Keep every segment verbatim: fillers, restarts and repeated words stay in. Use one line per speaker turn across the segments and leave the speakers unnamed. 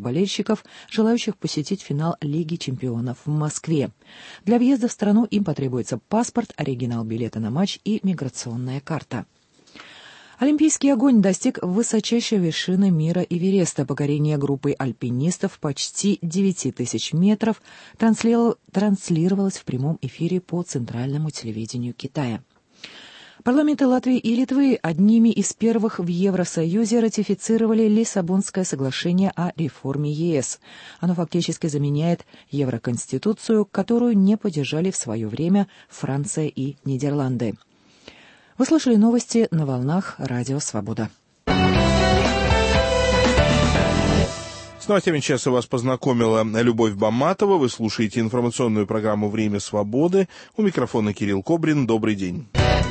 болельщиков, желающих посетить финал Лиги чемпионов в Москве. Для въезда в страну им потребуется паспорт, оригинал билета на матч и миграционная карта. Олимпийский огонь достиг высочайшей вершины мира Эвереста. Покорение группой альпинистов почти девять тысяч метров транслировалось в прямом эфире по центральному телевидению Китая. Парламенты Латвии и Литвы одними из первых в Евросоюзе ратифицировали Лиссабонское соглашение о реформе ЕС. Оно фактически заменяет Евроконституцию, которую не поддержали в свое время Франция и Нидерланды. Вы слушали новости на волнах Радио Свобода.
С новостями часа вас познакомила Любовь Баматова. Вы слушаете информационную программу «Время свободы». У микрофона Кирилл Кобрин. Добрый день.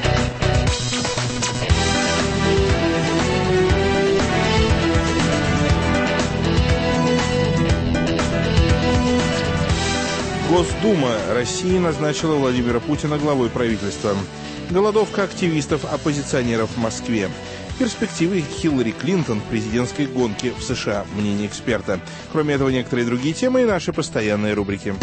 Госдума России назначила Владимира Путина главой правительства. Голодовка активистов-оппозиционеров в Москве. Перспективы Хиллари Клинтон в президентской гонке в США. Мнение эксперта. Кроме этого, некоторые другие темы и наши постоянные рубрики.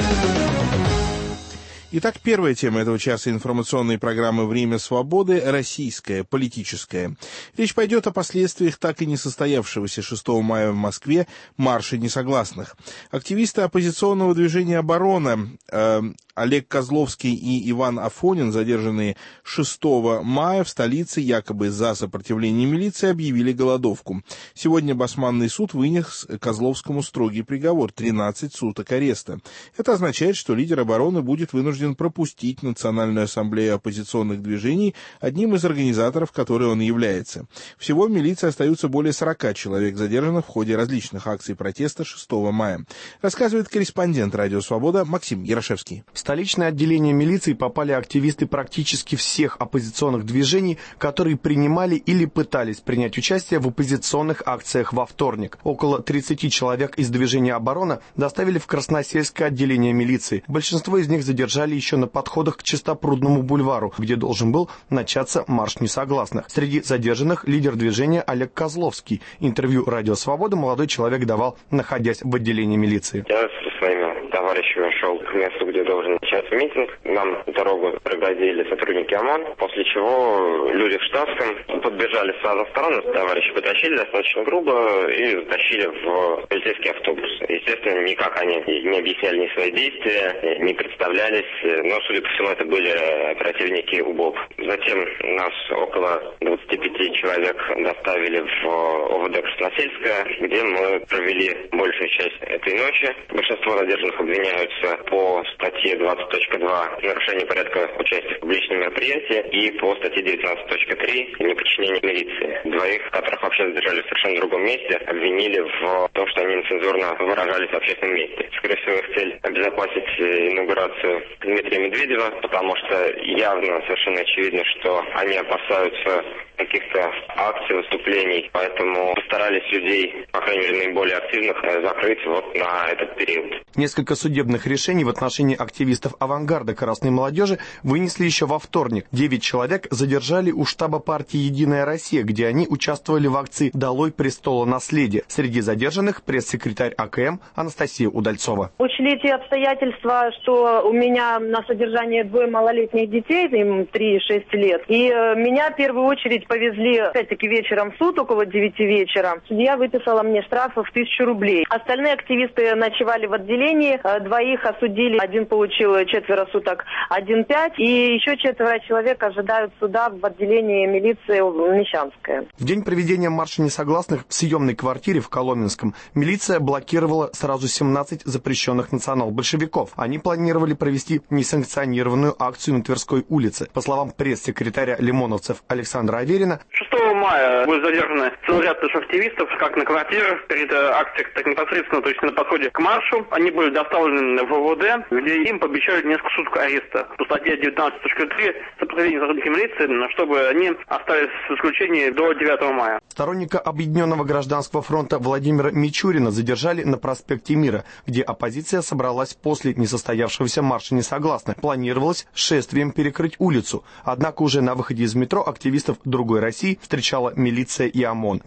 Итак, первая тема этого часа информационной программы «Время свободы» – российская, политическая. Речь пойдет о последствиях так и не состоявшегося шестого мая в Москве марша несогласных. Активисты оппозиционного движения «Оборона» э, Олег Козловский и Иван Афонин, задержанные шестого мая в столице якобы за сопротивление милиции, объявили голодовку. Сегодня Басманный суд вынес Козловскому строгий приговор – тринадцать суток ареста. Это означает, что лидер «Обороны» будет вынужден пропустить Национальную ассамблею оппозиционных движений, одним из организаторов которой он является. Всего в милиции остаются более сорока человек, задержанных в ходе различных акций протеста шестого мая. Рассказывает корреспондент «Радио Свобода» Максим Ярошевский.
В столичное отделение милиции попали активисты практически всех оппозиционных движений, которые принимали или пытались принять участие в оппозиционных акциях во вторник. Около тридцати человек из движения «Оборона» доставили в Красносельское отделение милиции. Большинство из них задержали еще на подходах к Чистопрудному бульвару, где должен был начаться марш несогласных. Среди задержанных лидер движения Олег Козловский. Интервью «Радио Свобода» молодой человек давал, находясь в отделении милиции.
Я со своими товарищами шел к месту, где должен начаться митинг. Нам дорогу преградили сотрудники ОМОН, после чего люди в штатском подбежали с разных сторон, товарищи потащили достаточно грубо и затащили в полицейский автобус. Естественно, никак они не объясняли ни свои действия, не представлялись, но, судя по всему, это были оперативники УБОП. Затем нас около двадцати пяти человек доставили в ОВД Красносельское, где мы провели большую часть этой ночи. Большинство задержанных обвиняются по статье двадцать точка два «Нарушение порядка участия в публичном мероприятии» и по статье девятнадцать точка три «Неподчинение милиции». Двоих, которых вообще задержали в совершенно другом месте, обвинили в том, что они нецензурно выражались в общественном месте. Скорее всего, их цель – обезопасить инаугурацию Дмитрия Медведева, потому что явно, совершенно очевидно, что они опасаются каких-то акций, выступлений, поэтому постарались людей, по крайней мере, наиболее активных, закрыть вот на этот период.
Несколько судебных решений в отношении активистов авангарда красной молодежи вынесли еще во вторник. Девять человек задержали у штаба партии «Единая Россия», где они участвовали в акции «Долой престолонаследие». Среди задержанных пресс-секретарь АКМ Анастасия Удальцова.
Учли те обстоятельства, что у меня на содержании двое малолетних детей, им три и шесть лет. И меня в первую очередь повезли, опять-таки, вечером в суд, около девяти вечера. Судья выписала мне штраф в тысячу рублей. Остальные активисты ночевали в отделении, двоих осудили, один получил четверо суток, один пять, и еще четверо человек ожидают суда в отделении милиции Мещанское.
В день проведения марша несогласных в съемной квартире в Коломенском милиция блокировала сразу семнадцать запрещенных национал-большевиков. Они планировали провести несанкционированную акцию на Тверской улице. По словам пресс-секретаря лимоновцев Александра Аверина,
шестого мая были задержаны целый ряд активистов, как на квартирах, перед акцией, так непосредственно, то есть на подходе к маршу. Они были доставлены в ОВД, где им пообещали несколько суток ареста по статье девятнадцать точка три «Сопротивление сотрудникам милиции», чтобы они остались в исключении до девятого мая.
Сторонника Объединенного гражданского фронта Владимира Мичурина задержали на проспекте Мира, где оппозиция собралась после несостоявшегося марша несогласных. Планировалось шествием перекрыть улицу. Однако уже на выходе из метро активистов «Другой России» встречала милиция и ОМОН. Несколько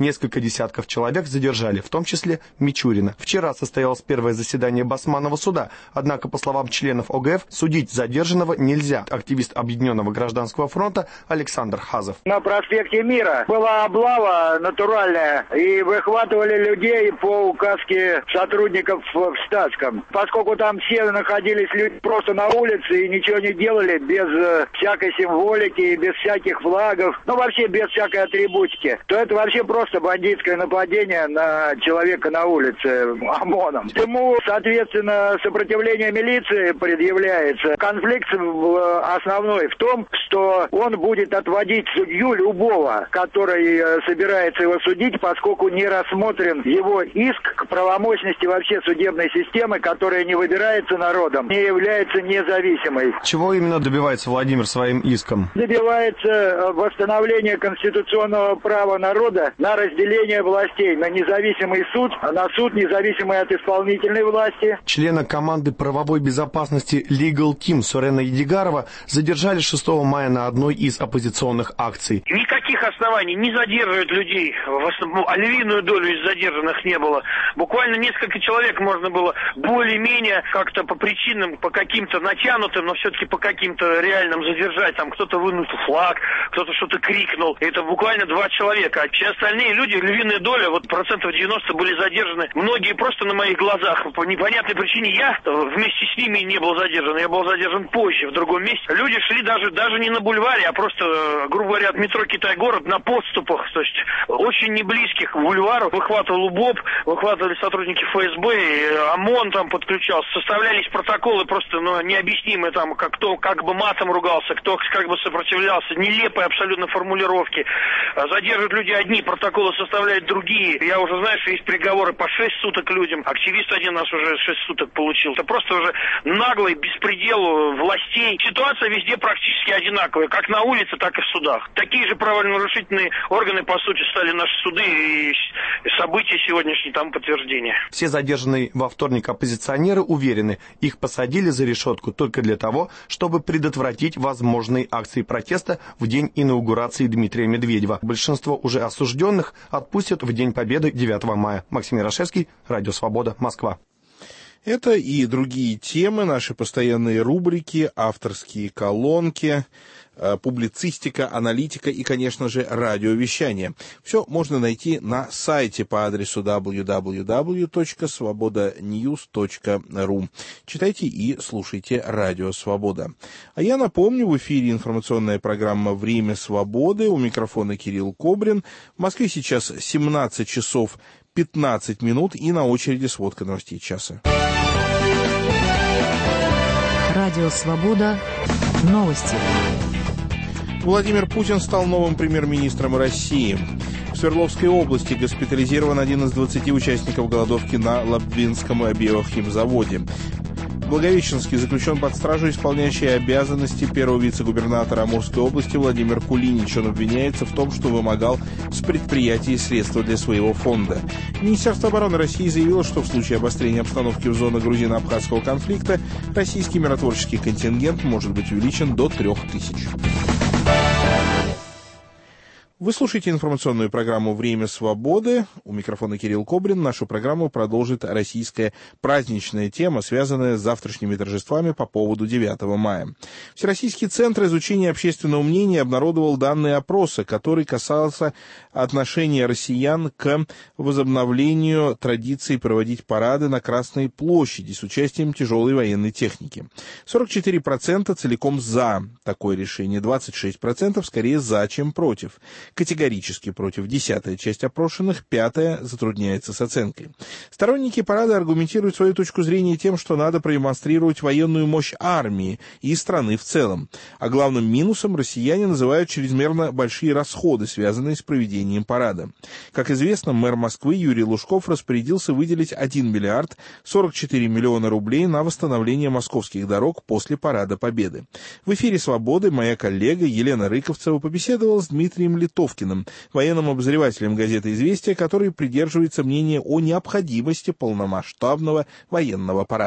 десятков человек задержали, в том числе Мичурина. Вчера состоялось первое заседание Басманного суда, однако, по словам членов О Г Ф, судить задержанного нельзя. Активист Объединенного гражданского фронта Александр Хазов.
На проспекте Мира была облава натуральная, и выхватывали людей по указке сотрудников в штатском. Поскольку там все находились люди просто на улице и ничего не делали, без э, всякой символики, без всяких флагов, ну вообще без всякой атрибутики, то это вообще просто бандитское нападение на человека на улице ОМОНом. Ему, соответственно, сопротивление милиции предъявляется. Конфликт основной в том, что он будет отводить судью любого, который собирается его судить, поскольку не рассмотрен его иск к правомощности вообще судебной системы, которая не выбирается народом, не является независимой.
Чего именно добивается Владимир своим иском?
Добивается восстановления конституционного права народа на разделение властей, на независимый суд, на суд, независимый от исполнительной власти.
Члена команды правовой безопасности Legal Team Сурена Едигарова задержали шестого мая на одной из оппозиционных акций.
Никаких оснований не задерживают людей. В основном, а львиную долю из задержанных не было. Буквально несколько человек можно было более-менее как-то по причинам, по каким-то натянутым, но все-таки по каким-то реальным задержать. Там кто-то вынул флаг, кто-то что-то крикнул. Это буквально два человека. А все остальные люди, львиная доля, вот процентов девяносто были задержаны. Многие просто на моих глазах. По непонятной причине я вместе с ними не был задержан. Я был задержан позже, в другом месте. Люди шли даже, даже не на бульваре, а просто, грубо говоря, от метро Китай-город на подступах. То есть очень не близких к бульвару. Выхватывал УБОП, выхватывали сотрудники Эф Эс Бэ, и ОМОН там подключался. Составлялись протоколы просто, ну, необъяснимые там, как кто как бы матом ругался, кто как бы сопротивлялся. Нелепые абсолютно формулировки. Задерживают люди одни, протоколы составляют другие. Я уже знаю, что есть приговоры по шесть суток людям. Активист один нас уже шесть суток получил. Это просто уже наглый беспредел властей. Ситуация везде практически одинаковая, как на улице, так и в судах. Такие же правонарушительные органы, по сути, стали наши суды, и события сегодняшние там подтверждение.
Все задержанные во вторник оппозиционеры уверены, их посадили за решетку только для того, чтобы предотвратить возможные акции протеста в день инаугурации Дмитрия Медведева. Большинство уже осужденных отпустят в День Победы девятого мая. Максим Ярошевский, Радио Свобода, Москва.
Это и другие темы, наши постоянные рубрики, авторские колонки, публицистика, аналитика и, конечно же, радиовещание. Все можно найти на сайте по адресу дабл ю дабл ю дабл ю точка свобода ньюс точка ру. Читайте и слушайте Радио Свобода. А я напомню, в эфире информационная программа «Время свободы». У микрофона Кирилл Кобрин. В Москве сейчас семнадцать часов пятнадцать минут и на очереди сводка новостей часа.
Радио Свобода. Новости.
Владимир Путин стал новым премьер-министром России. В Свердловской области госпитализирован один из двадцати участников голодовки на Лабвинском биохимзаводе. В Благовещенске заключен под стражу исполняющий обязанности первого вице-губернатора Амурской области Владимир Кулинич. Он обвиняется в том, что вымогал с предприятий средства для своего фонда. Министерство обороны России заявило, что в случае обострения обстановки в зоне грузино-абхазского конфликта российский миротворческий контингент может быть увеличен до трех тысяч. Вы слушаете информационную программу «Время свободы». У микрофона Кирилл Кобрин. Нашу программу продолжит российская праздничная тема, связанная с завтрашними торжествами по поводу девятого мая. Всероссийский центр изучения общественного мнения обнародовал данные опроса, который касался отношения россиян к возобновлению традиции проводить парады на Красной площади с участием тяжелой военной техники. сорок четыре процента целиком за такое решение, двадцать шесть процентов скорее за, чем против. Категорически против десятая часть опрошенных, пятая затрудняется с оценкой. Сторонники парада аргументируют свою точку зрения тем, что надо продемонстрировать военную мощь армии и страны в целом. А главным минусом россияне называют чрезмерно большие расходы, связанные с проведением парада. Как известно, мэр Москвы Юрий Лужков распорядился выделить один миллиард сорок четыре миллиона рублей на восстановление московских дорог после Парада Победы. В эфире «Свободы» моя коллега Елена Рыковцева побеседовала с Дмитрием Литовкиным, военным обозревателем газеты «Известия», который придерживается мнения о необходимости полномасштабного военного парада.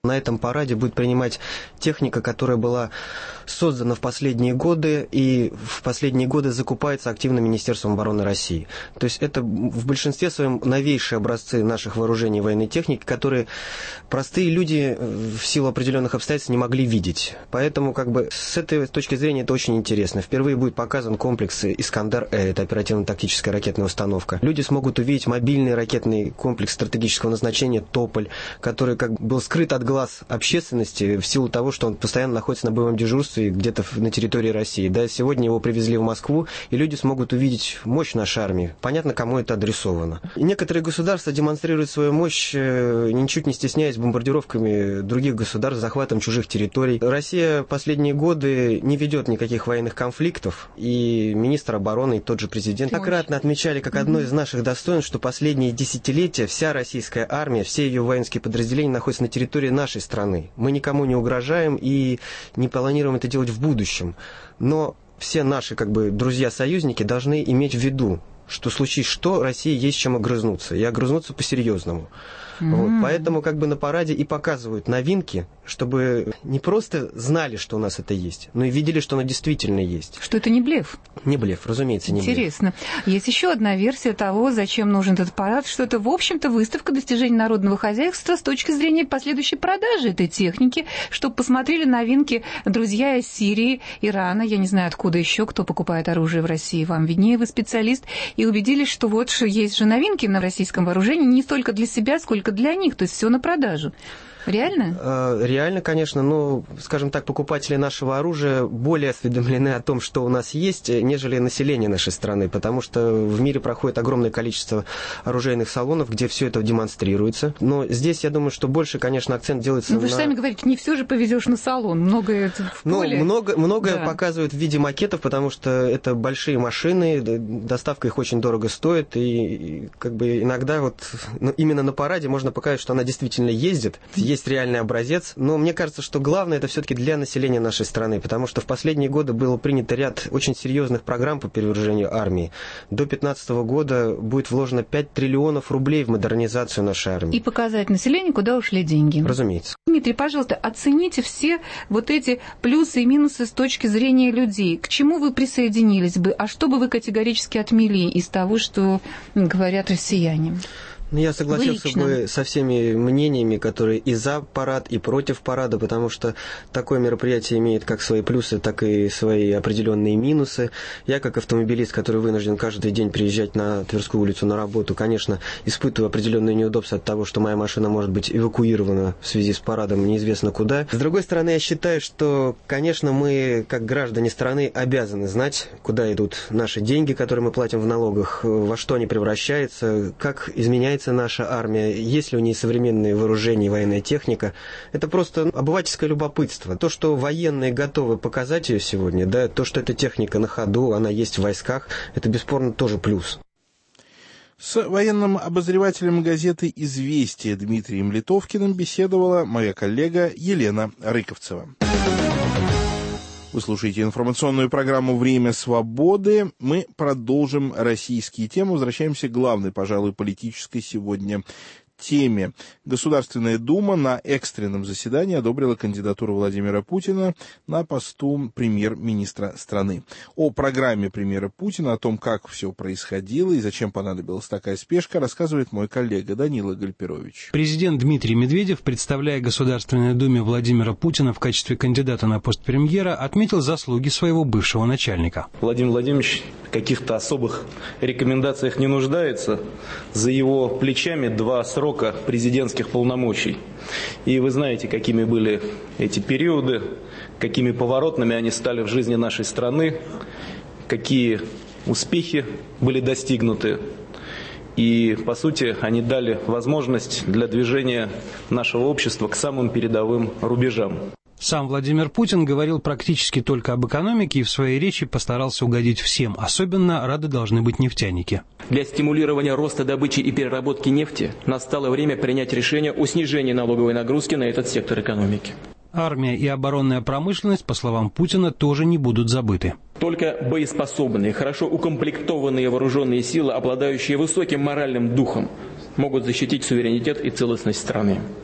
На этом параде будет принимать техника, которая была создана в последние годы и в последние годы закупается активно Министерством обороны России. То есть это в большинстве своем новейшие образцы наших вооружений и военной техники, которые простые люди в силу определенных обстоятельств не могли видеть. Поэтому как бы с этой точки зрения это очень интересно. Впервые будет показан комплекс «Искандер-Э», это оперативно-тактическая ракетная установка. Люди смогут увидеть мобильный ракетный комплекс стратегического назначения «Тополь», который как был скрыт от глаз общественности в силу того, что он постоянно находится на боевом дежурстве где-то на территории России. Да, сегодня его привезли в Москву, и люди смогут увидеть мощь нашей армии. Понятно, кому это адресовано. И некоторые государства демонстрируют свою мощь, ничуть не стесняясь бомбардировками других государств, захватом чужих территорий. Россия последние годы не ведет никаких военных конфликтов, и министр обороны, и тот же президент многократно отмечали как одно из наших достоинств, что последние десятилетия вся российская армия, все ее воинские подразделения находятся на территории нашей страны. Мы никому не угрожаем и не планируем это делать в будущем. Но все наши как бы друзья-союзники должны иметь в виду, что случись что, России есть чем огрызнуться, и огрызнуться по-серьезному. Mm-hmm. Вот, поэтому как бы на параде и показывают новинки, чтобы не просто знали, что у нас это есть, но и видели, что оно действительно есть.
Что это не блеф?
Не блеф, разумеется, не блеф.
Интересно. Есть еще одна версия того, зачем нужен этот парад, что это, в общем-то, выставка достижений народного хозяйства с точки зрения последующей продажи этой техники, чтобы посмотрели новинки друзья из Сирии, Ирана, я не знаю, откуда еще, кто покупает оружие в России, вам виднее, вы специалист, и убедились, что вот есть же новинки на российском вооружении не столько для себя, сколько для них, то есть все на продажу. Реально?
Реально, конечно, но, скажем так, покупатели нашего оружия более осведомлены о том, что у нас есть, нежели население нашей страны, потому что в мире проходит огромное количество оружейных салонов, где все это демонстрируется. Но здесь, я думаю, что больше, конечно, акцент делается на...
Ну, вы же сами говорите, не все же повезешь на салон, многое в поле.
Ну, много, многое
да.
показывают в виде макетов, потому что это большие машины, доставка их очень дорого стоит, и, и как бы иногда вот ну, именно на параде можно показать, что она действительно ездит, есть реальный образец, но мне кажется, что главное это все-таки для населения нашей страны, потому что в последние годы было принято ряд очень серьезных программ по перевооружению армии. До две тысячи пятнадцатого года будет вложено пять триллионов рублей в модернизацию нашей армии.
И показать населению, куда ушли деньги.
Разумеется.
Дмитрий, пожалуйста, оцените все вот эти плюсы и минусы с точки зрения людей. К чему вы присоединились бы, а что бы вы категорически отмели из того, что говорят россияне?
Ну, я согласился бы со всеми мнениями, которые и за парад, и против парада, потому что такое мероприятие имеет как свои плюсы, так и свои определенные минусы. Я, как автомобилист, который вынужден каждый день приезжать на Тверскую улицу на работу, конечно, испытываю определенные неудобства от того, что моя машина может быть эвакуирована в связи с парадом неизвестно куда. С другой стороны, я считаю, что, конечно, мы, как граждане страны, обязаны знать, куда идут наши деньги, которые мы платим в налогах, во что они превращаются, как изменяется наша армия, есть ли у нее современные вооружения и военная техника. Это просто обывательское любопытство. То, что военные готовы показать ее сегодня, да, то, что эта техника на ходу, она есть в войсках, это бесспорно тоже плюс.
С военным обозревателем газеты «Известия» Дмитрием Литовкиным беседовала моя коллега Елена Рыковцева. Вы слушаете информационную программу «Время свободы». Мы продолжим российские темы. Возвращаемся к главной, пожалуй, политической сегодня теме. Государственная Дума на экстренном заседании одобрила кандидатуру Владимира Путина на посту премьер-министра страны. О программе премьера Путина, о том, как все происходило и зачем понадобилась такая спешка, рассказывает мой коллега Данила Гальперович.
Президент Дмитрий Медведев, представляя Государственной Думе Владимира Путина в качестве кандидата на пост премьера, отметил заслуги своего бывшего начальника.
Владимир Владимирович в каких-то особых рекомендациях не нуждается. За его плечами два срока президентских полномочий. И вы знаете, какими были эти периоды, какими поворотными они стали в жизни нашей страны, какие успехи были достигнуты. И, по сути, они дали возможность для движения нашего общества к самым передовым рубежам.
Сам Владимир Путин говорил практически только об экономике и в своей речи постарался угодить всем. Особенно рады должны быть нефтяники.
Для стимулирования роста добычи и переработки нефти настало время принять решение о снижении налоговой нагрузки на этот сектор экономики.
Армия и оборонная промышленность, по словам Путина, тоже не будут забыты.
Только боеспособные, хорошо укомплектованные вооруженные силы, обладающие высоким моральным духом, могут защитить суверенитет и целостность страны.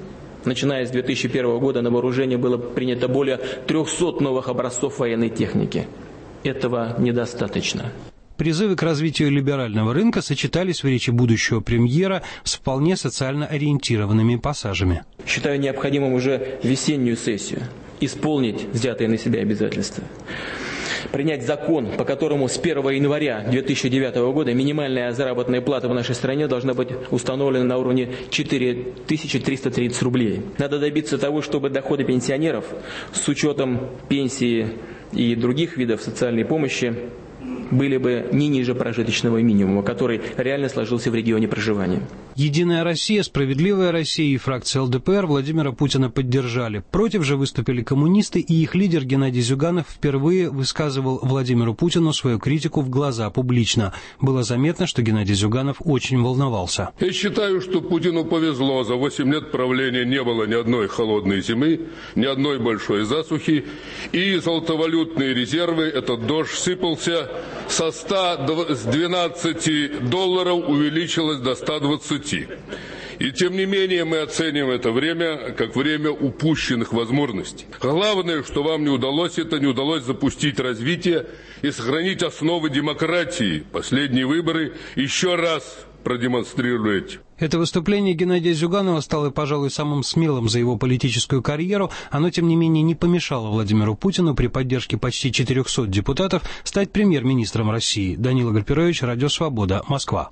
Начиная с две тысячи первого года на вооружение было принято более трехсот новых образцов военной техники. Этого недостаточно.
Призывы к развитию либерального рынка сочетались в речи будущего премьера с вполне социально ориентированными пассажами.
Считаю необходимым уже весеннюю сессию исполнить взятые на себя обязательства. Принять закон, по которому с первого января две тысячи девятого года минимальная заработная плата в нашей стране должна быть установлена на уровне четыре тысячи триста тридцать рублей. Надо добиться того, чтобы доходы пенсионеров с учетом пенсии и других видов социальной помощи были бы не ниже прожиточного минимума, который реально сложился в регионе проживания.
«Единая Россия», «Справедливая Россия» и фракция эл дэ пэ эр Владимира Путина поддержали. Против же выступили коммунисты, и их лидер Геннадий Зюганов впервые высказывал Владимиру Путину свою критику в глаза публично. Было заметно, что Геннадий Зюганов очень волновался.
Я считаю, что Путину повезло. За восемь лет правления не было ни одной холодной зимы, ни одной большой засухи. И золотовалютные резервы, этот дождь сыпался со ста двенадцати долларов увеличилось до ста двадцати. И тем не менее мы оценим это время как время упущенных возможностей. Главное, что вам не удалось, это не удалось запустить развитие и сохранить основы демократии. Последние выборы еще раз продемонстрируют.
Это выступление Геннадия Зюганова стало, пожалуй, самым смелым за его политическую карьеру. Оно, тем не менее, не помешало Владимиру Путину при поддержке почти четырехсот депутатов стать премьер-министром России. Данила Гальперович, Радио Свобода, Москва.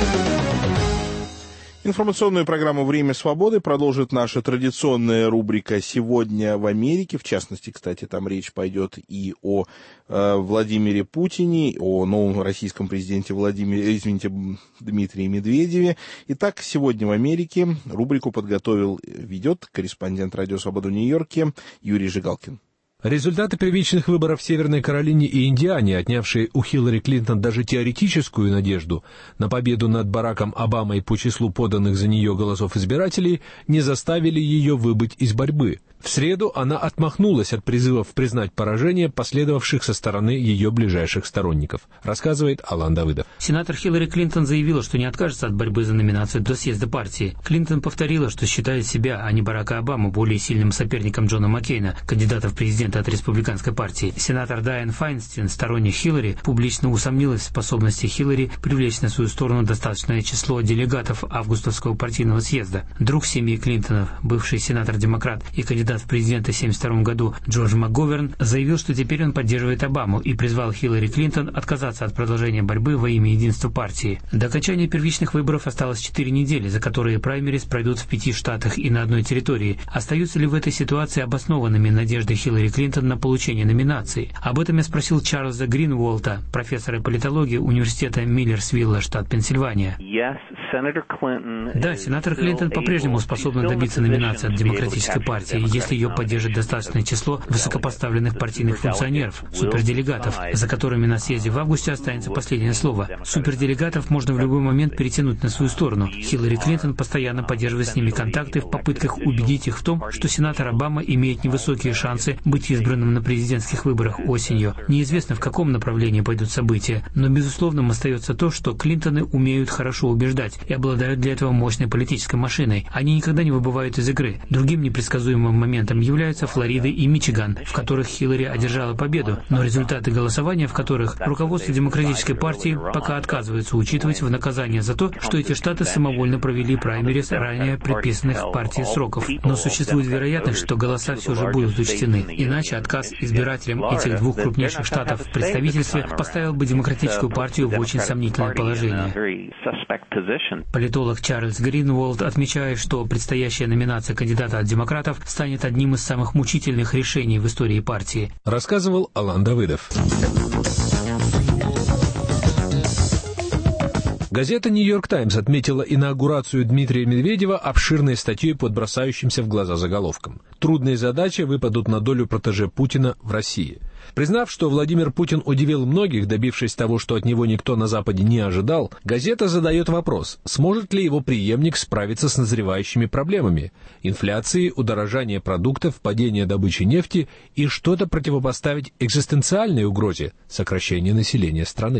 Информационную программу «Время свободы» продолжит наша традиционная рубрика «Сегодня в Америке». В частности, кстати, там речь пойдет и о э, Владимире Путине, о новом российском президенте Владимире, извините, Дмитрии Медведеве. Итак, «Сегодня в Америке» рубрику подготовил, ведет корреспондент «Радио Свобода» в Нью-Йорке Юрий Жигалкин.
Результаты первичных выборов в Северной Каролине и Индиане, отнявшие у Хиллари Клинтон даже теоретическую надежду на победу над Бараком Обамой по числу поданных за нее голосов избирателей, не заставили ее выбыть из борьбы. В среду она отмахнулась от призывов признать поражение, последовавших со стороны ее ближайших сторонников, рассказывает Алан Давыдов.
Сенатор Хиллари Клинтон заявила, что не откажется от борьбы за номинацию до съезда партии. Клинтон повторила, что считает себя, а не Барака Обаму, более сильным соперником Джона Маккейна, кандидата в президенты от республиканской партии. Сенатор Дайан Файнстин, сторонник Хиллари, публично усомнилась в способности Хиллари привлечь на свою сторону достаточное число делегатов августовского партийного съезда. Друг семьи Клинтонов, бывший сенатор-демократ и кандидат в президенты в тысяча девятьсот семьдесят втором году Джордж МакГоверн, заявил, что теперь он поддерживает Обаму и призвал Хиллари Клинтон отказаться от продолжения борьбы во имя единства партии. До окончания первичных выборов осталось четыре недели, за которые праймерис пройдут в пяти штатах и на одной территории. Остаются ли в этой ситуации обоснованными надежды Хиллари Клинтон на получение номинации? Об этом я спросил Чарльза Гринволта, профессора политологии университета Миллерсвилла, штат Пенсильвания. Да, сенатор Клинтон по-прежнему способна добиться номинации от Демократической партии, если ее поддержит достаточное число высокопоставленных партийных функционеров, суперделегатов, за которыми на съезде в августе останется последнее слово. Суперделегатов можно в любой момент перетянуть на свою сторону. Хиллари Клинтон постоянно поддерживает с ними контакты в попытках убедить их в том, что сенатор Обама имеет невысокие шансы быть избранным на президентских выборах осенью. Неизвестно, в каком направлении пойдут события, но безусловным остается то, что Клинтоны умеют хорошо убеждать и обладают для этого мощной политической машиной. Они никогда не выбывают из игры. Другим непредсказуемым моментом являются Флорида и Мичиган, в которых Хиллари одержала победу, но результаты голосования, в которых руководство Демократической партии пока отказывается учитывать в наказание за то, что эти штаты самовольно провели праймерис ранее предписанных партии сроков. Но существует вероятность, что голоса все же будут учтены. Иначе отказ избирателям этих двух крупнейших штатов в представительстве поставил бы Демократическую партию в очень сомнительное положение. Политолог Чарльз Гринволд отмечает, что предстоящая номинация кандидата от демократов станет одним из самых мучительных решений в истории партии.
Рассказывал Алан Давыдов. Газета «Нью-Йорк Таймс» отметила инаугурацию Дмитрия Медведева обширной статьей под бросающимся в глаза заголовком. Трудные задачи выпадут на долю протеже Путина в России. Признав, что Владимир Путин удивил многих, добившись того, что от него никто на Западе не ожидал, газета задает вопрос, сможет ли его преемник справиться с назревающими проблемами – инфляцией, удорожание продуктов, падение добычи нефти и что-то противопоставить экзистенциальной угрозе – сокращение населения страны.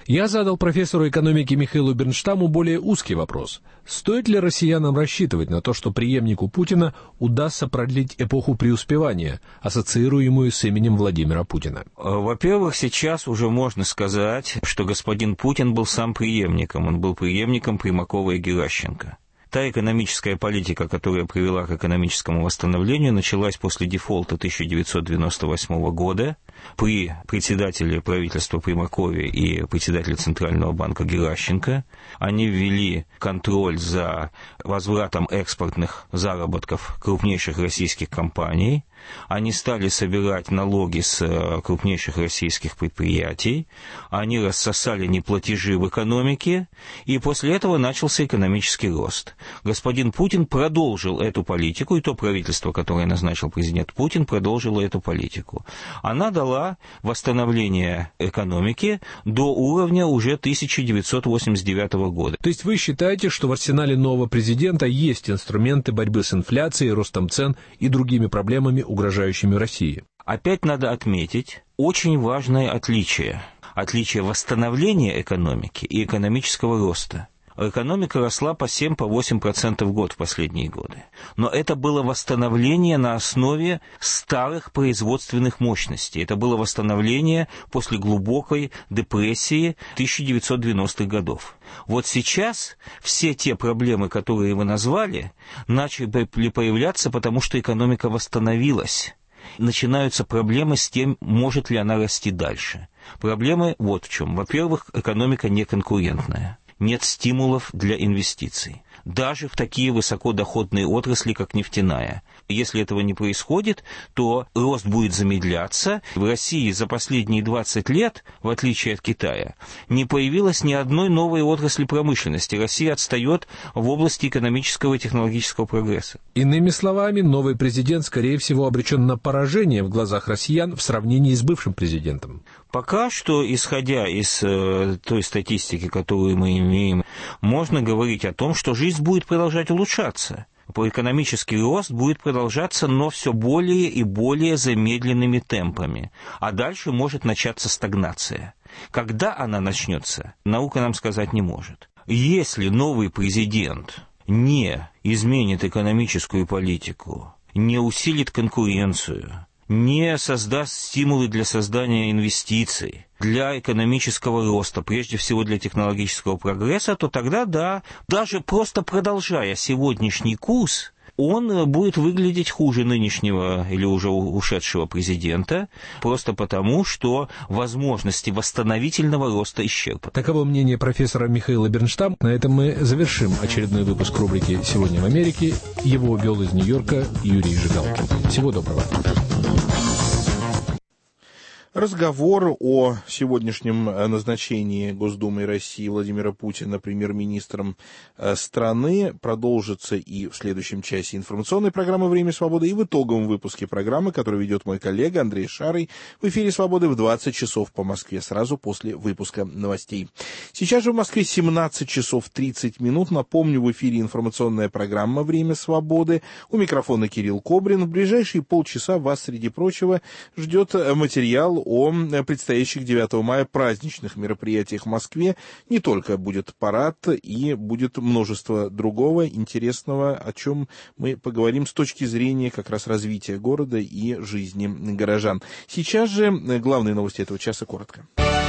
Я задал профессору экономики Михаилу Бернштаму более узкий вопрос. Стоит ли россиянам рассчитывать на то, что преемнику Путина удастся продлить эпоху преуспевания, ассоциируемую с именем Владимира Путина?
Во-первых, сейчас уже можно сказать, что господин Путин был сам преемником. Он был преемником Примакова и Геращенко. Та экономическая политика, которая привела к экономическому восстановлению, началась после дефолта тысяча девятьсот девяносто восьмого года при председателе правительства Примакове и председателе Центрального банка Геращенко. Они ввели контроль за возвратом экспортных заработков крупнейших российских компаний. Они стали собирать налоги с крупнейших российских предприятий, они рассосали неплатежи в экономике, и после этого начался экономический рост. Господин Путин продолжил эту политику, и то правительство, которое назначил президент Путин, продолжило эту политику. Она дала восстановление экономики до уровня уже тысяча девятьсот восемьдесят девятого года.
То есть вы считаете, что в арсенале нового президента есть инструменты борьбы с инфляцией, ростом цен и другими проблемами, угрожающими России?
Опять надо отметить очень важное отличие. Отличие восстановления экономики и экономического роста. Экономика росла по семь-восемь процентов в год в последние годы. Но это было восстановление на основе старых производственных мощностей. Это было восстановление после глубокой депрессии тысяча девятьсот девяностых годов. Вот сейчас все те проблемы, которые вы назвали, начали появляться, потому что экономика восстановилась. Начинаются проблемы с тем, может ли она расти дальше. Проблемы вот в чем. Во-первых, экономика неконкурентная. Нет стимулов для инвестиций. Даже в такие высокодоходные отрасли, как нефтяная. Если этого не происходит, то рост будет замедляться. В России за последние двадцать лет, в отличие от Китая, не появилось ни одной новой отрасли промышленности. Россия отстает в области экономического и технологического прогресса.
Иными словами, новый президент, скорее всего, обречен на поражение в глазах россиян в сравнении с бывшим президентом.
Пока что, исходя из э, той статистики, которую мы имеем, можно говорить о том, что жизнь будет продолжать улучшаться. Экономический рост будет продолжаться, но все более и более замедленными темпами. А дальше может начаться стагнация. Когда она начнется, наука нам сказать не может. Если новый президент не изменит экономическую политику, не усилит конкуренцию, не создаст стимулы для создания инвестиций, для экономического роста, прежде всего для технологического прогресса, то тогда, да, даже просто продолжая сегодняшний курс, он будет выглядеть хуже нынешнего или уже ушедшего президента, просто потому, что возможности восстановительного роста исчерпаны.
Таково мнение профессора Михаила Бернштама. На этом мы завершим очередной выпуск рубрики «Сегодня в Америке». Его вел из Нью-Йорка Юрий Жигалкин. Всего доброго.
Разговор о сегодняшнем назначении Госдумы России Владимира Путина премьер-министром страны продолжится и в следующем часе информационной программы «Время свободы», и в итоговом выпуске программы, который ведет мой коллега Андрей Шарый, в эфире «Свободы» в двадцать часов по Москве, сразу после выпуска новостей. Сейчас же в Москве семнадцать часов тридцать минут. Напомню, в эфире информационная программа «Время свободы». У микрофона Кирилл Кобрин. В ближайшие полчаса вас, среди прочего, ждет материал о предстоящих девятого мая праздничных мероприятиях в Москве. Не только будет парад, и будет множество другого интересного, о чем мы поговорим с точки зрения как раз развития города и жизни горожан. Сейчас же главные новости этого часа коротко.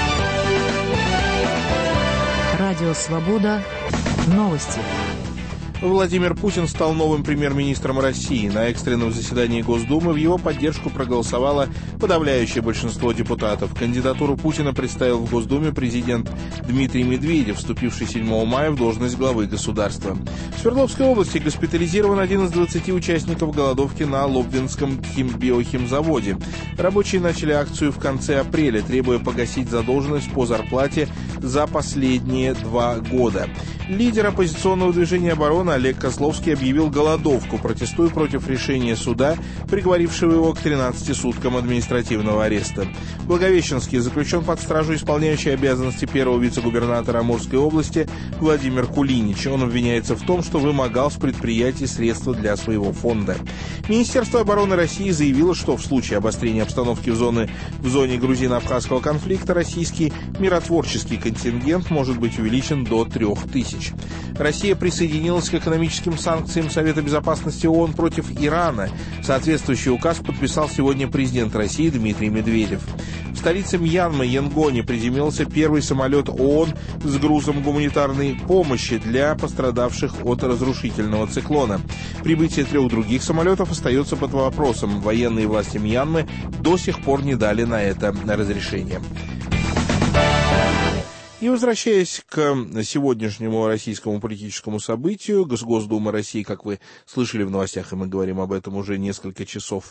Радио «Свобода». Новости.
Владимир Путин стал новым премьер-министром России. На экстренном заседании Госдумы в его поддержку проголосовало подавляющее большинство депутатов. Кандидатуру Путина представил в Госдуме президент Дмитрий Медведев, вступивший седьмого мая в должность главы государства. В Свердловской области госпитализирован один из двадцати участников голодовки на Лобвинском биохимзаводе. Рабочие начали акцию в конце апреля, требуя погасить задолженность по зарплате за последние два года. Лидер оппозиционного движения «Оборона» Олег Кословский объявил голодовку, протестуя против решения суда, приговорившего его к тринадцати суткам административного ареста. В Благовещенске заключен под стражу исполняющий обязанности первого вице-губернатора Амурской области Владимир Кулинич. Он обвиняется в том, что вымогал с предприятий средства для своего фонда. Министерство обороны России заявило, что в случае обострения обстановки в зоне, в зоне грузино-абхазского конфликта российский миротворческий контингент может быть увеличен до трех тысяч. Россия присоединилась к экономическим санкциям Совета безопасности ООН против Ирана. Соответствующий указ подписал сегодня президент России Дмитрий Медведев. В столице Мьянмы, Янгоне, приземлился первый самолет ООН с грузом гуманитарной помощи для пострадавших от разрушительного циклона. Прибытие трех других самолетов остается под вопросом. Военные власти Мьянмы до сих пор не дали на это разрешение. И возвращаясь к сегодняшнему российскому политическому событию, Госдума России, как вы слышали в новостях, и мы говорим об этом уже несколько часов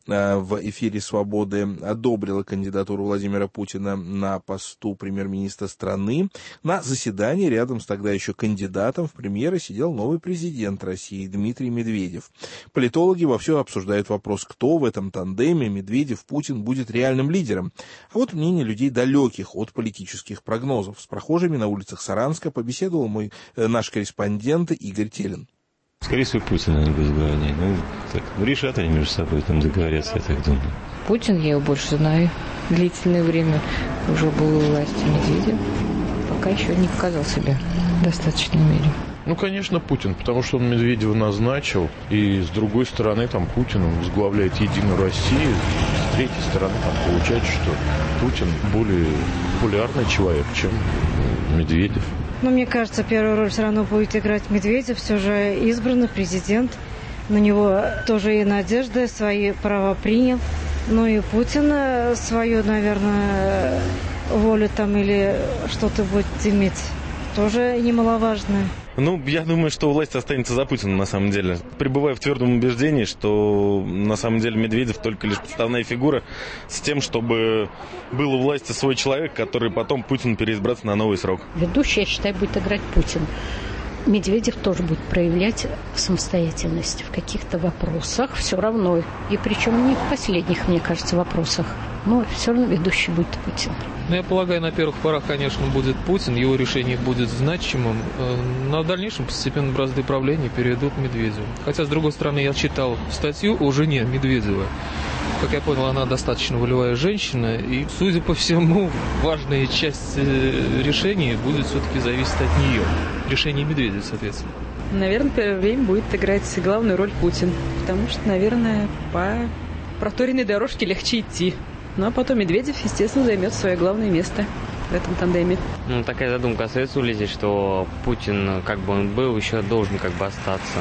в эфире «Свободы», одобрила кандидатуру Владимира Путина на посту премьер-министра страны. На заседании рядом с тогда еще кандидатом в премьеры сидел новый президент России Дмитрий Медведев. Политологи вовсю обсуждают вопрос, кто в этом тандеме Медведев-Путин будет реальным лидером. А вот мнение людей, далеких от политических прогнозов. С прохожими на улицах Саранска побеседовал мой, э, наш корреспондент Игорь Телин.
Скорее всего, Путин они будут говорить. Ну, так, ну, решат они между собой, там договорятся, я так думаю.
Путин, я его больше знаю. Длительное время уже был у власти. Медведев пока еще не показал себя в достаточной мере.
Ну, конечно, Путин, потому что он Медведева назначил, и с другой стороны, там, Путин возглавляет Единую Россию, с третьей стороны, там, получается, что Путин более популярный человек, чем Медведев.
Ну, мне кажется, первую роль все равно будет играть Медведев, все же избранный президент, на него тоже и надежды, свои права принял, ну и Путин свою, наверное, волю там или что-то будет иметь, тоже немаловажное.
Ну, я думаю, что власть останется за Путиным, на самом деле. Пребываю в твердом убеждении, что, на самом деле, Медведев только лишь подставная фигура с тем, чтобы был у власти свой человек, который потом Путин переизбраться на новый срок.
Ведущий, я считаю, будет играть Путин. Медведев тоже будет проявлять самостоятельность в каких-то вопросах, все равно. И причем не в последних, мне кажется, вопросах. Но все равно ведущий будет Путин.
Ну, я полагаю, на первых порах, конечно, будет Путин, его решение будет значимым, но в дальнейшем постепенно бразды правления перейдут к Медведеву. Хотя, с другой стороны, я читал статью о жене Медведева. Как я понял, она достаточно волевая женщина, и, судя по всему, важная часть решения будет все-таки зависеть от нее. Решение Медведева, соответственно.
Наверное, в первое время будет играть главную роль Путин, потому что, наверное, по проторенной дорожке легче идти. Ну, а потом Медведев, естественно, займет свое главное место в этом тандеме.
Ну, такая задумка остается у людей, что Путин, как бы он был, еще должен как бы остаться.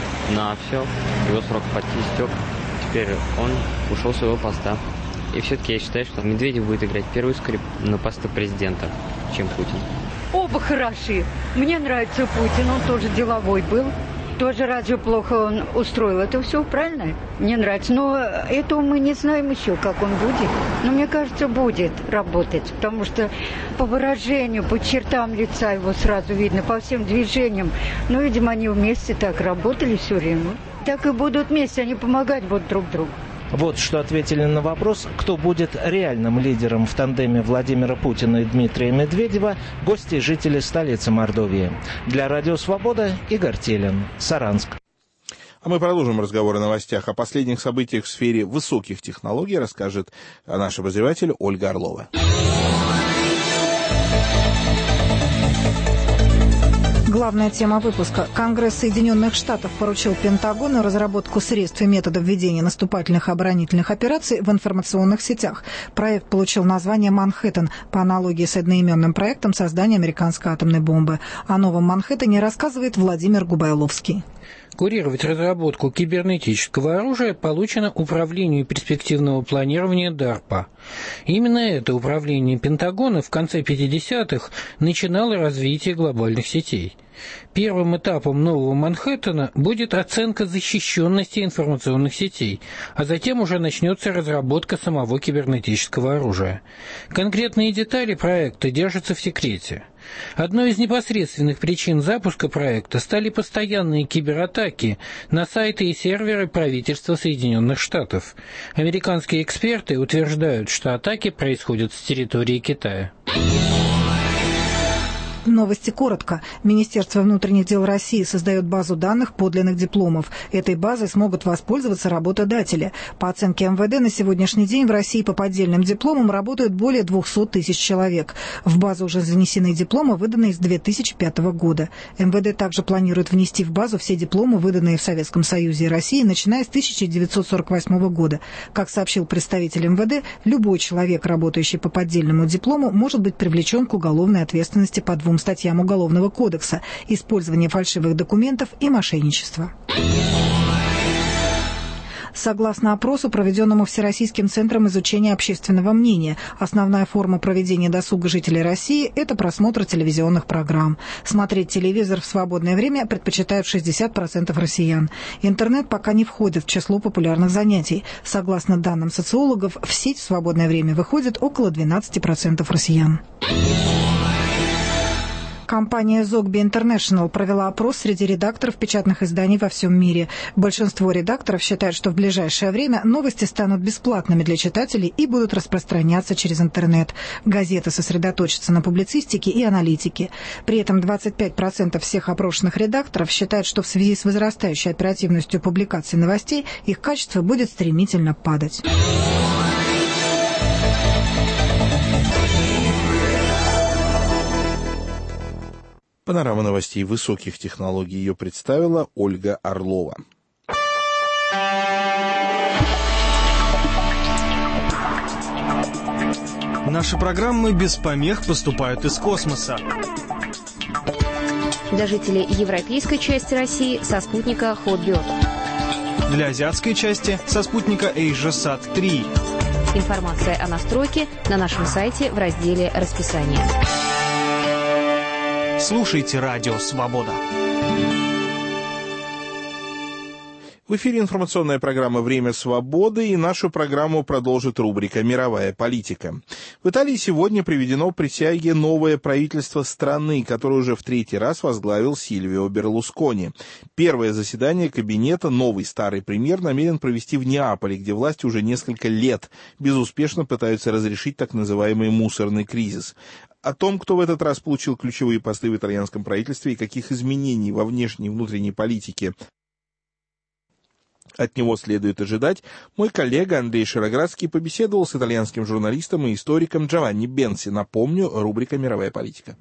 На все, его срок истек. Теперь он ушел с своего поста. И все-таки я считаю, что Медведев будет играть первую скрипку на посту президента, чем Путин.
Оба хороши. Мне нравится Путин, он тоже деловой был. Тоже разве плохо он устроил? Это все правильно? Мне нравится. Но этого мы не знаем еще, как он будет. Но мне кажется, будет работать. Потому что по выражению, по чертам лица его сразу видно, по всем движениям. Ну, видимо, они вместе так работали все время. Так и будут вместе, они помогать будут друг другу.
Вот что ответили на вопрос, кто будет реальным лидером в тандеме Владимира Путина и Дмитрия Медведева, гости и жители столицы Мордовии. Для Радио Свобода Игорь Телин, Саранск.
А мы продолжим разговор о новостях. О последних событиях в сфере высоких технологий расскажет наш обозреватель Ольга Орлова.
Главная тема выпуска. Конгресс Соединенных Штатов поручил Пентагону разработку средств и методов ведения наступательных и оборонительных операций в информационных сетях. Проект получил название «Манхэттен» по аналогии с одноименным проектом создания американской атомной бомбы. О новом Манхэттене рассказывает Владимир Губайловский.
Курировать разработку кибернетического оружия поручено Управлению перспективного планирования ДАРПА. Именно это управление Пентагона в конце пятидесятых начинало развитие глобальных сетей. Первым этапом нового Манхэттена будет оценка защищенности информационных сетей, а затем уже начнется разработка самого кибернетического оружия. Конкретные детали проекта держатся в секрете. Одной из непосредственных причин запуска проекта стали постоянные кибератаки на сайты и серверы правительства Соединенных Штатов. Американские эксперты утверждают, что атаки происходят с территории Китая.
Новости коротко. Министерство внутренних дел России создает базу данных подлинных дипломов. Этой базой смогут воспользоваться работодатели. По оценке эм вэ дэ, на сегодняшний день в России по поддельным дипломам работают более двести тысяч человек. В базу уже занесены дипломы, выданные с две тысячи пятого года. эм вэ дэ также планирует внести в базу все дипломы, выданные в Советском Союзе и России, начиная с тысяча девятьсот сорок восьмого года. Как сообщил представитель эм вэ дэ, любой человек, работающий по поддельному диплому, может быть привлечен к уголовной ответственности по двум статьям Уголовного кодекса: использование фальшивых документов и мошенничество. Согласно опросу, проведенному Всероссийским центром изучения общественного мнения, основная форма проведения досуга жителей России – это просмотр телевизионных программ. Смотреть телевизор в свободное время предпочитают шестьдесят процентов россиян. Интернет пока не входит в число популярных занятий. Согласно данным социологов, в сеть в свободное время выходит около двенадцати процентов россиян. Компания Zogby International провела опрос среди редакторов печатных изданий во всем мире. Большинство редакторов считают, что в ближайшее время новости станут бесплатными для читателей и будут распространяться через интернет. Газеты сосредоточатся на публицистике и аналитике. При этом двадцать пять процентов всех опрошенных редакторов считают, что в связи с возрастающей оперативностью публикации новостей их качество будет стремительно падать.
Панорама новостей высоких технологий. Ее представила Ольга Орлова.
Наши программы без помех поступают из космоса.
Для жителей европейской части России со спутника Hotbird.
Для азиатской части со спутника AsiaSat три.
Информация о настройке на нашем сайте в разделе «Расписание».
Слушайте Радио Свобода.
В эфире информационная программа «Время свободы», и нашу программу продолжит рубрика «Мировая политика». В Италии сегодня приведено к присяге новое правительство страны, которое уже в третий раз возглавил Сильвио Берлускони. Первое заседание кабинета новый старый премьер намерен провести в Неаполе, где власти уже несколько лет безуспешно пытаются разрешить так называемый мусорный кризис. О том, кто в этот раз получил ключевые посты в итальянском правительстве и каких изменений во внешней и внутренней политике от него следует ожидать, мой коллега Андрей Широградский побеседовал с итальянским журналистом и историком Джованни Бенси. Напомню, рубрика «Мировая политика».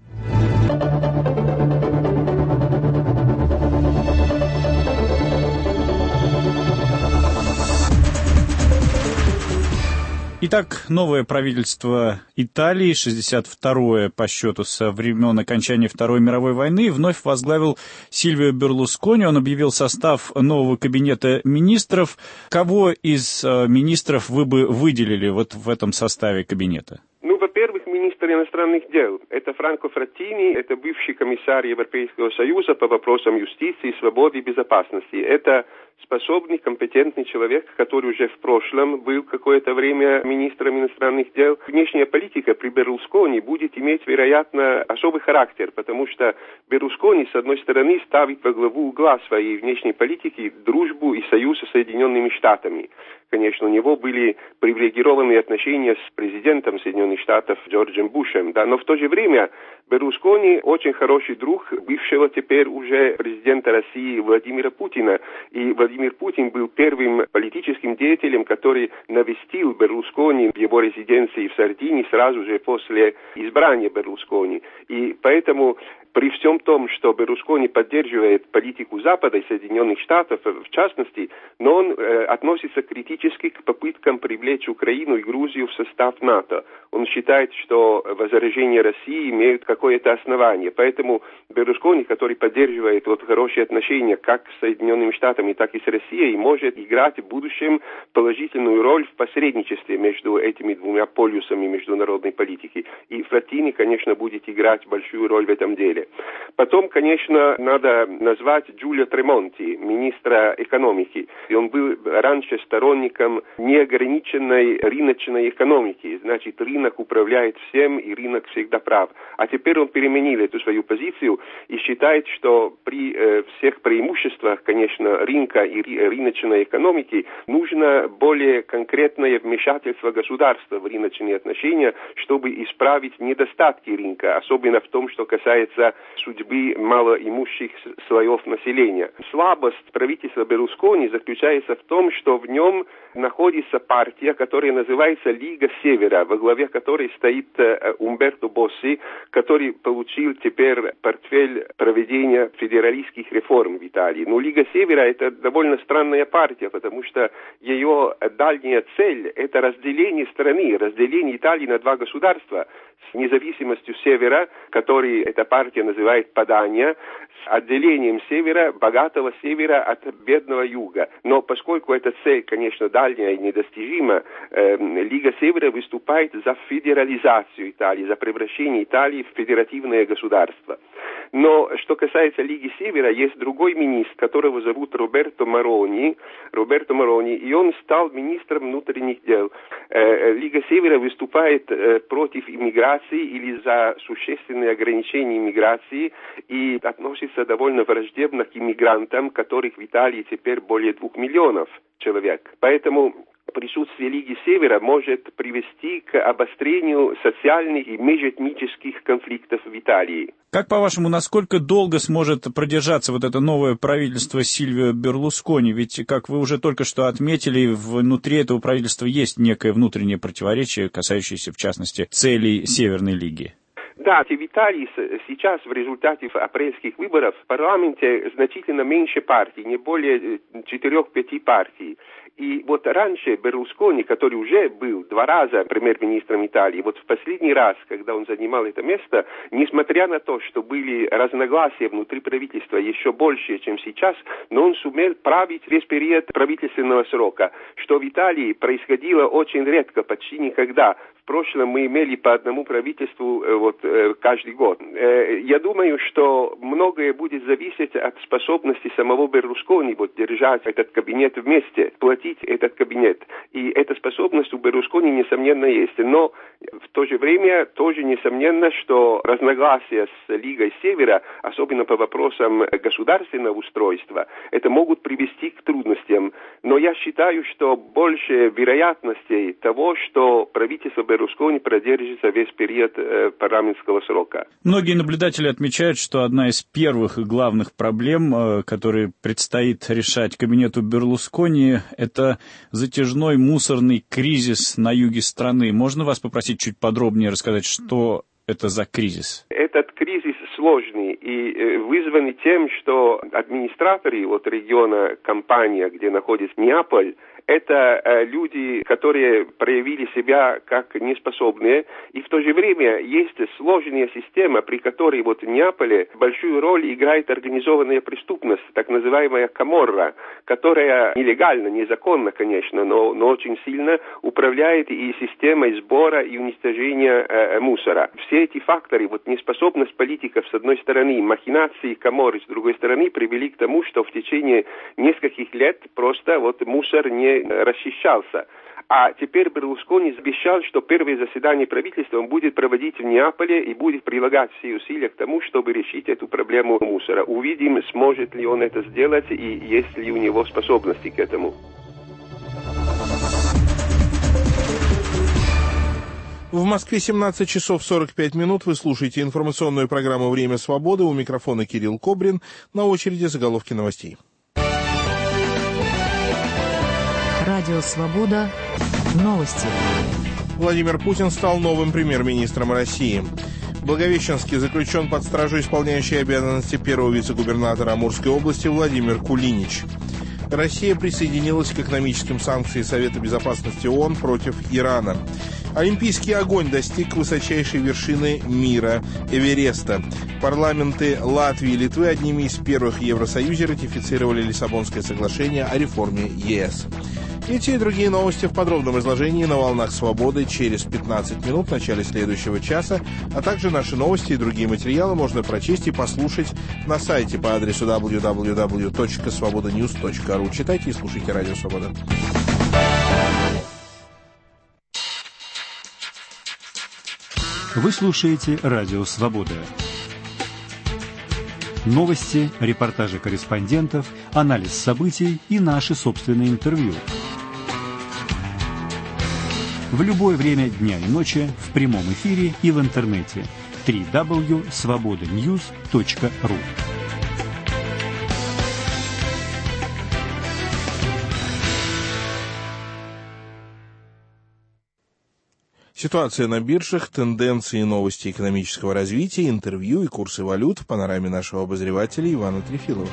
Итак, новое правительство Италии, шестьдесят второе по счету со времен окончания Второй мировой войны, вновь возглавил Сильвио Берлускони. Он объявил состав нового кабинета министров. Кого из министров вы бы выделили вот в этом составе кабинета?
Ну, во-первых, министр иностранных дел. Это Франко Фраттини, это бывший комиссар Европейского Союза по вопросам юстиции, свободы и безопасности. Это способный, компетентный человек, который уже в прошлом был какое-то время министром иностранных дел. Внешняя политика при Берлускони будет иметь, вероятно, особый характер, потому что Берлускони, с одной стороны, ставит во главу угла своей внешней политики дружбу и союз с Соединенными Штатами. Конечно, у него были привилегированные отношения с президентом Соединенных Штатов Джорджем Бушем, да, но в то же время Берлускони очень хороший друг бывшего теперь уже президента России Владимира Путина. И Владимир Путин был первым политическим деятелем, который навестил Берлускони в его резиденции в Сардинии сразу же после избрания Берлускони. И поэтому при всем том, что Берлускони поддерживает политику Запада и Соединенных Штатов, в частности, но он э, относится критически к попыткам привлечь Украину и Грузию в состав НАТО. Он считает, что возражения России имеют как какое-то основание. Поэтому Берлускони, который поддерживает вот хорошие отношения как с Соединенными Штатами, так и с Россией, может играть в будущем положительную роль в посредничестве между этими двумя полюсами международной политики. И Фраттини, конечно, будет играть большую роль в этом деле. Потом, конечно, надо назвать Джулио Тремонти, министра экономики. И он был раньше сторонником неограниченной рыночной экономики. Значит, рынок управляет всем, и рынок всегда прав. А теперь он переменил эту свою позицию и считает, что при э, всех преимуществах, конечно, рынка и рыночной экономики нужно более конкретное вмешательство государства в рыночные отношения, чтобы исправить недостатки рынка, особенно в том, что касается судьбы малоимущих слоев населения. Слабость правительства Берлускони заключается в том, что в нем находится партия, которая называется Лига Севера, во главе которой стоит э, Умберто Босси, который получил теперь портфель проведения федералистских реформ в Италии. Но Лига Севера — это довольно странная партия, потому что ее дальняя цель — это разделение страны, разделение Италии на два государства с независимостью Севера, который эта партия называет Падания, с отделением Севера, богатого Севера от бедного Юга. Но поскольку эта цель, конечно, дальняя и недостижима, э, Лига Севера выступает за федерализацию Италии, за превращение Италии в федеративное государство. Но что касается Лиги Севера, есть другой министр, которого зовут Роберто Марони, Роберто Марони, и он стал министром внутренних дел. Э, Лига Севера выступает э, против иммиграции или за существенные ограничения иммиграции и относится довольно враждебно к иммигрантам, которых в Италии теперь более двух миллионов человек. Поэтому присутствие Лиги Севера может привести к обострению социальных и межэтнических конфликтов в Италии.
Как, по-вашему, насколько долго сможет продержаться вот это новое правительство Сильвио Берлускони? Ведь, как вы уже только что отметили, внутри этого правительства есть некое внутреннее противоречие, касающееся, в частности, целей Северной Лиги.
Да, в Италии сейчас в результате апрельских выборов в парламенте значительно меньше партий, не более четырех-пяти партий. И вот раньше Берлускони, который уже был два раза премьер-министром Италии, вот в последний раз, когда он занимал это место, несмотря на то, что были разногласия внутри правительства еще больше, чем сейчас, но он сумел править весь период правительственного срока, что в Италии происходило очень редко, почти никогда. В прошлом мы имели по одному правительству вот, каждый год. Я думаю, что многое будет зависеть от способности самого Берлускони вот, держать этот кабинет вместе, платить этот кабинет. И эта способность у Берлускони, несомненно, есть. Но в то же время тоже несомненно, что разногласия с Лигой Севера, особенно по вопросам государственного устройства, это могут привести к трудностям. Но я считаю, что больше вероятностей того, что правительство Берлускони продержится весь период э, парламентского срока.
Многие наблюдатели отмечают, что одна из первых и главных проблем, э, которые предстоит решать кабинету Берлускони, это затяжной мусорный кризис на юге страны. Можно вас попросить чуть подробнее рассказать, что это за кризис?
Этот кризис сложный и вызванный тем, что администраторы от региона Кампания, где находится Неаполь, это э, люди, которые проявили себя как неспособные, и в то же время есть сложная система, при которой вот в Неаполе большую роль играет организованная преступность, так называемая каморра, которая нелегально, незаконно, конечно, но, но очень сильно управляет и системой сбора и уничтожения э, мусора. Все эти факторы, вот неспособность политиков с одной стороны, махинации каморры с другой стороны, привели к тому, что в течение нескольких лет просто вот мусор не расчищался. А теперь Берлускони обещал, что первое заседание правительства он будет проводить в Неаполе и будет прилагать все усилия к тому, чтобы решить эту проблему мусора. Увидим, сможет ли он это сделать и есть ли у него способности к этому.
В Москве семнадцать часов сорок пять минут. Вы слушаете информационную программу «Время свободы». У микрофона Кирилл Кобрин. На очереди заголовки новостей.
Радио «Свобода». Новости.
Владимир Путин стал новым премьер-министром России. В Благовещенске заключен под стражу исполняющий обязанности первого вице-губернатора Амурской области Владимир Кулинич. Россия присоединилась к экономическим санкциям Совета Безопасности ООН против Ирана. Олимпийский огонь достиг высочайшей вершины мира – Эвереста. Парламенты Латвии и Литвы одними из первых в Евросоюзе ратифицировали Лиссабонское соглашение о реформе ЕС. Эти и другие новости в подробном изложении на «Волнах Свободы» через пятнадцать минут в начале следующего часа, а также наши новости и другие материалы можно прочесть и послушать на сайте по адресу дабл ю дабл ю дабл ю точка свобода ньюс точка ру. Читайте и слушайте Радио Свобода.
Вы слушаете Радио Свобода. Новости, репортажи корреспондентов, анализ событий и наши собственные интервью. В любое время дня и ночи, в прямом эфире и в интернете. дабл ю дабл ю дабл ю точка свобода ньюс точка ру.
Ситуация на биржах, тенденции и новости экономического развития, интервью и курсы валют в панораме нашего обозревателя Ивана Трефилова.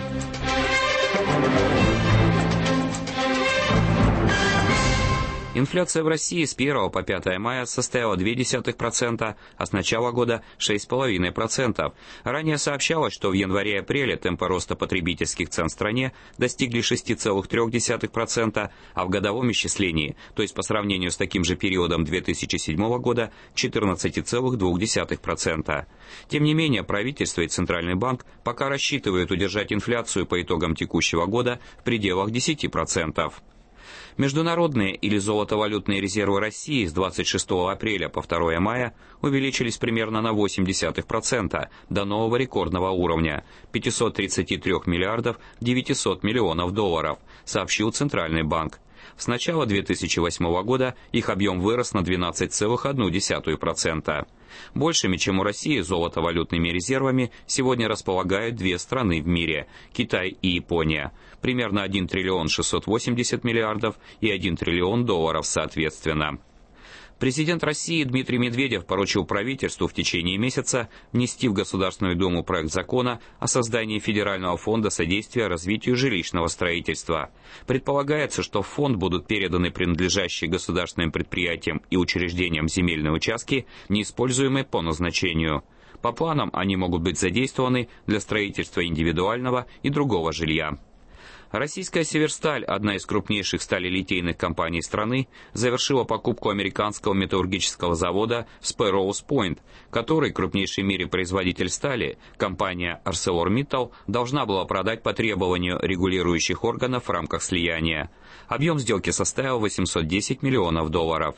Инфляция в России с первого по пятое мая составила ноль целых две десятых процента, а с начала года шесть целых пять десятых процента. Ранее сообщалось, что в январе и апреле темпы роста потребительских цен в стране достигли шесть целых три десятых процента, а в годовом исчислении, то есть по сравнению с таким же периодом две тысячи седьмого года, четырнадцать целых два десятых процента. Тем не менее, правительство и Центральный банк пока рассчитывают удержать инфляцию по итогам текущего года в пределах десяти процентов. Международные или золотовалютные резервы России с двадцать шестого апреля по второе мая увеличились примерно на восемь десятых процента до нового рекордного уровня – пятьсот тридцать три миллиардов девятьсот миллионов долларов, сообщил Центральный банк. С начала две тысячи восьмого года их объем вырос на двенадцать целых одну десятую процента. Большими, чем у России, золотовалютными резервами сегодня располагают две страны в мире – Китай и Япония. Примерно один триллион шестьсот восемьдесят миллиардов и один триллион долларов соответственно. Президент России Дмитрий Медведев поручил правительству в течение месяца внести в Государственную Думу проект закона о создании Федерального фонда содействия развитию жилищного строительства. Предполагается, что в фонд будут переданы принадлежащие государственным предприятиям и учреждениям земельные участки, неиспользуемые по назначению. По планам они могут быть задействованы для строительства индивидуального и другого жилья. Российская «Северсталь», одна из крупнейших сталелитейных компаний страны, завершила покупку американского металлургического завода в Сперроуз-Пойнт, который крупнейший в мире производитель стали, компания ArcelorMittal, должна была продать по требованию регулирующих органов в рамках слияния. Объем сделки составил восемьсот десять миллионов долларов.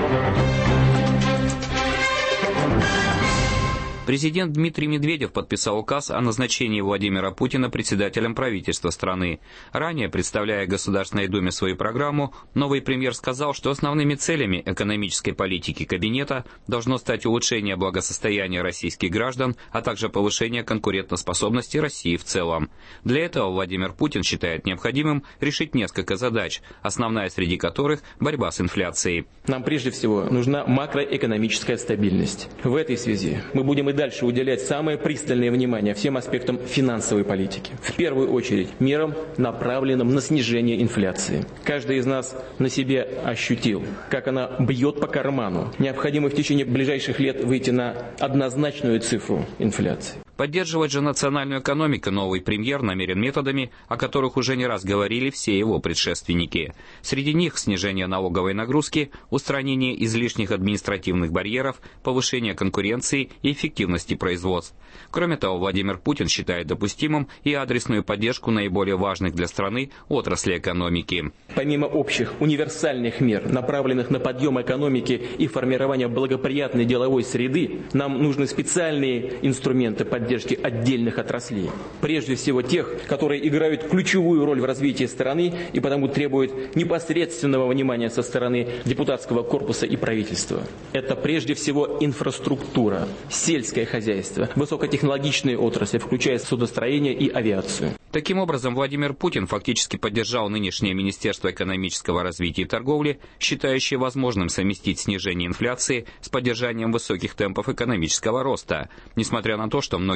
Президент Дмитрий Медведев подписал указ о назначении Владимира Путина председателем правительства страны. Ранее, представляя Государственной Думе свою программу, новый премьер сказал, что основными целями экономической политики кабинета должно стать улучшение благосостояния российских граждан, а также повышение конкурентоспособности России в целом. Для этого Владимир Путин считает необходимым решить несколько задач, основная среди которых – борьба с инфляцией.
Нам прежде всего нужна макроэкономическая стабильность. В этой связи мы будем и дальше уделять самое пристальное внимание всем аспектам финансовой политики. В первую очередь мерам, направленным на снижение инфляции. Каждый из нас на себе ощутил, как она бьет по карману. Необходимо в течение ближайших лет выйти на однозначную цифру инфляции.
Поддерживать же национальную экономику новый премьер намерен методами, о которых уже не раз говорили все его предшественники. Среди них снижение налоговой нагрузки, устранение излишних административных барьеров, повышение конкуренции и эффективности производств. Кроме того, Владимир Путин считает допустимым и адресную поддержку наиболее важных для страны отраслей экономики.
Помимо общих универсальных мер, направленных на подъем экономики и формирование благоприятной деловой среды, нам нужны специальные инструменты поддержки поддержки отдельных отраслей. Прежде всего тех, которые играют ключевую роль в развитии страны и потому требуют непосредственного внимания со стороны депутатского корпуса и правительства. Это прежде всего инфраструктура, сельское хозяйство, высокотехнологичные отрасли, включая судостроение и авиацию.
Таким образом, Владимир Путин фактически поддержал нынешнее Министерство экономического развития и торговли, считающее возможным совместить снижение инфляции с поддержанием высоких темпов экономического роста, несмотря на то, что многие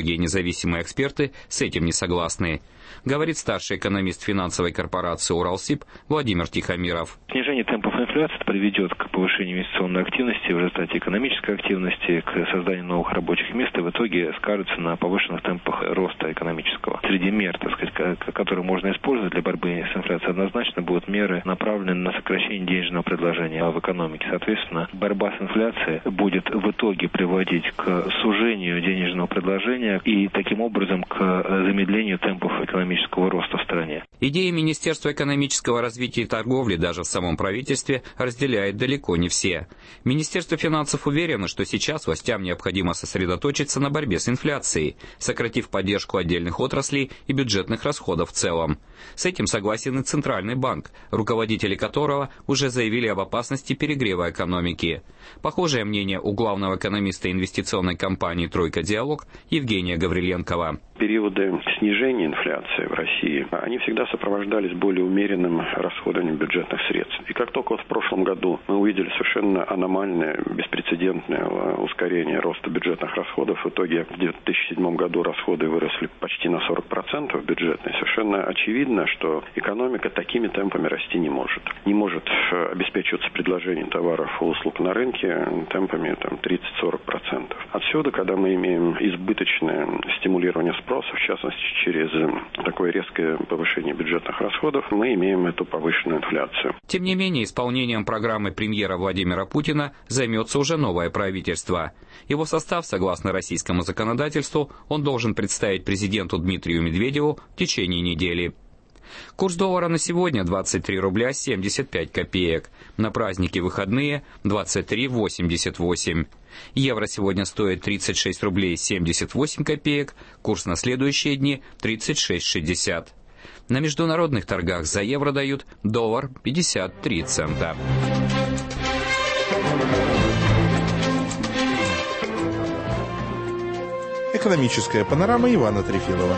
многие независимые эксперты с этим не согласны, говорит старший экономист финансовой корпорации «Уралсиб» Владимир Тихомиров.
Снижение темпов инфляции приведет к повышению инвестиционной активности, в результате экономической активности, к созданию новых рабочих мест и в итоге скажется на повышенных темпах роста экономического. Среди мер, так сказать, которые можно использовать для борьбы с инфляцией, однозначно будут меры, направленные на сокращение денежного предложения в экономике. Соответственно, борьба с инфляцией будет в итоге приводить к сужению денежного предложения и таким образом к замедлению темпов экономического роста в стране.
Идеи Министерства экономического развития и торговли даже в самом правительстве разделяют далеко не все. Министерство финансов уверено, что сейчас властям необходимо сосредоточиться на борьбе с инфляцией, сократив поддержку отдельных отраслей и бюджетных расходов в целом. С этим согласен и Центральный банк, руководители которого уже заявили об опасности перегрева экономики. Похожее мнение у главного экономиста инвестиционной компании «Тройка Диалог» Евгения Гавриленкова.
Периоды снижения инфляции в России, они всегда сопровождались более умеренным расходованием бюджетных средств. И как только вот в прошлом году мы увидели совершенно аномальное, беспрецедентное ускорение роста бюджетных расходов, в итоге в две тысячи седьмом году расходы выросли почти на сорок процентов бюджетные, совершенно очевидно, что экономика такими темпами расти не может. Не может обеспечиваться предложением товаров и услуг на рынке темпами там, тридцать-сорок процентов. Отсюда, когда мы имеем избыточное стимулирование спроса, в частности, через такое резкое повышение бюджетных расходов, мы имеем эту повышенную инфляцию.
Тем не менее, исполнением программы премьера Владимира Путина займется уже новое правительство. Его состав, согласно российскому законодательству, он должен представить президенту Дмитрию Медведеву в течение недели. Курс доллара на сегодня двадцать три рубля семьдесят пять копеек. На праздники и выходные двадцать три восемьдесят восемь. Евро сегодня стоит тридцать шесть рублей семьдесят восемь копеек. Курс на следующие дни тридцать шесть шестьдесят. На международных торгах за евро дают доллар пятьдесят три цента.
Экономическая панорама Ивана Трефилова.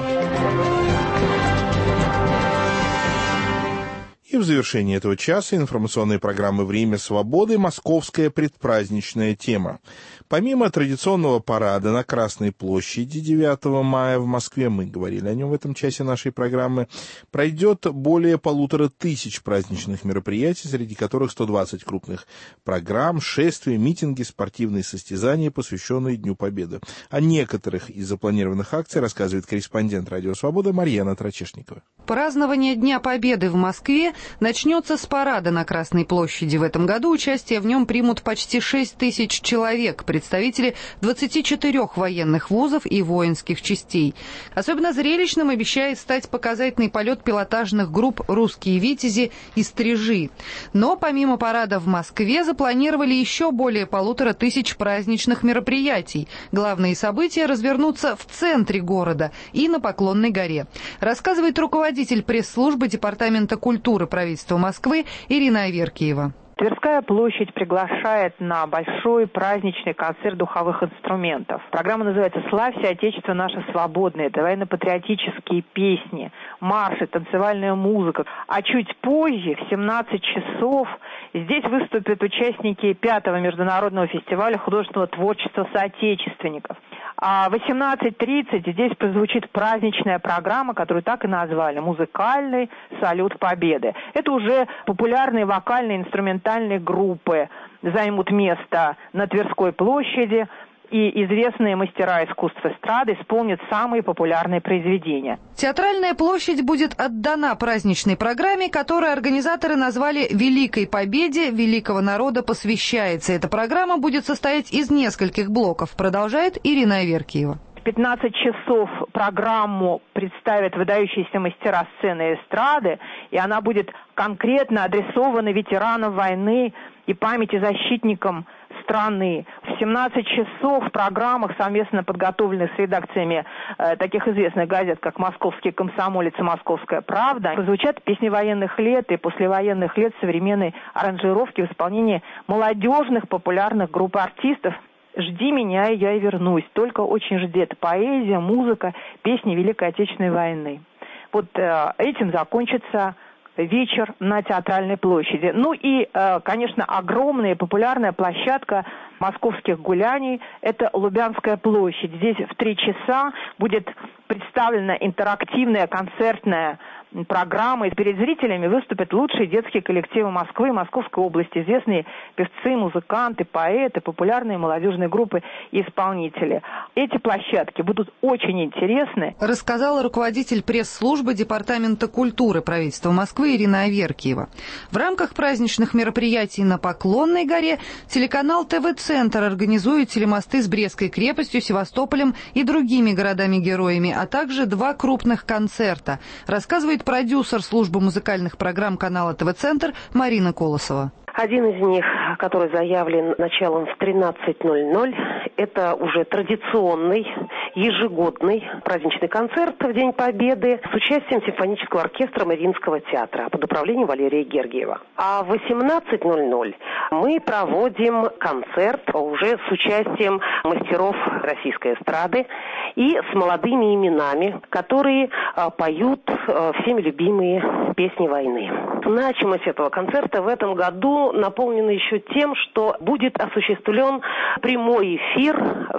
И в завершении этого часа информационной программы «Время свободы» московская предпраздничная тема. Помимо традиционного парада на Красной площади девятого мая в Москве, мы говорили о нем в этом часе нашей программы, пройдет более полутора тысяч праздничных мероприятий, среди которых сто двадцать крупных программ, шествия, митинги, спортивные состязания, посвященные Дню Победы. О некоторых из запланированных акций рассказывает корреспондент «Радио Свобода» Марьяна Трачешникова.
Празднование Дня Победы в Москве начнется с парада на Красной площади. В этом году участие в нем примут почти шесть тысяч человек, представители двадцати четырёх военных вузов и воинских частей. Особенно зрелищным обещает стать показательный полет пилотажных групп «Русские витязи» и «Стрижи». Но помимо парада в Москве запланировали еще более полутора тысяч праздничных мероприятий. Главные события развернутся в центре города и на Поклонной горе. Рассказывает руководитель пресс-службы Департамента культуры правительства Москвы Ирина Аверкиева.
Тверская площадь приглашает на большой праздничный концерт духовых инструментов. Программа называется «Славься, Отечество наше свободное». Это военно-патриотические песни, марши, танцевальная музыка. А чуть позже, в семнадцать часов, здесь выступят участники пятого международного фестиваля художественного творчества соотечественников. А в восемнадцать тридцать здесь прозвучит праздничная программа, которую так и назвали «Музыкальный салют Победы». Это уже популярные вокальные инструментальные группы займут место на Тверской площади, и известные мастера искусств эстрады исполнят самые популярные произведения.
Театральная площадь будет отдана праздничной программе, которую организаторы назвали «Великой Победе великого народа посвящается». Эта программа будет состоять из нескольких блоков, продолжает Ирина Аверкиева.
В пятнадцать часов программу представят выдающиеся мастера сцены и эстрады, и она будет конкретно адресована ветеранам войны и памяти защитникам страны. В семнадцать часов в программах, совместно подготовленных с редакциями э, таких известных газет, как «Московский комсомолец» и «Московская правда», прозвучат песни военных лет и послевоенных лет современной аранжировки в исполнении молодежных популярных групп артистов. «Жди меня, и я и вернусь». Только очень жди. Это поэзия, музыка, песни Великой Отечественной войны. Вот э, этим закончится вечер на Театральной площади. Ну и, конечно, огромная и популярная площадка московских гуляний – это Лубянская площадь. Здесь в три часа будет представлена интерактивная концертная программа, и перед зрителями выступят лучшие детские коллективы Москвы и Московской области, известные певцы, музыканты, поэты, популярные молодежные группы и исполнители. Эти площадки будут очень интересны.
Рассказала руководитель пресс-службы Департамента культуры правительства Москвы Ирина Аверкиева. В рамках праздничных мероприятий на Поклонной горе телеканал ТВ-центр организует телемосты с Брестской крепостью, Севастополем и другими городами-героями, а также два крупных концерта, рассказывает продюсер службы музыкальных программ канала ТВ-центр Марина Колосова.
Один из них, который заявлен началом в тринадцать ноль ноль, это уже традиционный ежегодный праздничный концерт в День Победы с участием симфонического оркестра Мариинского театра под управлением Валерия Гергиева. А в восемнадцать ноль ноль мы проводим концерт уже с участием мастеров российской эстрады и с молодыми именами, которые а, поют а, всеми любимые песни войны. Значимость этого концерта в этом году наполнена еще тем, что будет осуществлен прямой эфир